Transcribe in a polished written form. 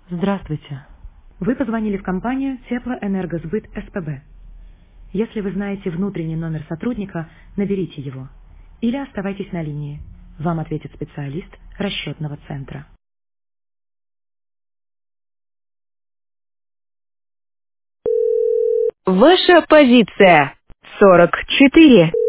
Здравствуйте. Вы позвонили в компанию Теплоэнергосбыт СПБ. Если вы знаете внутренний номер сотрудника, наберите его. Или оставайтесь на линии. Вам ответит специалист расчетного центра. Ваша позиция 44.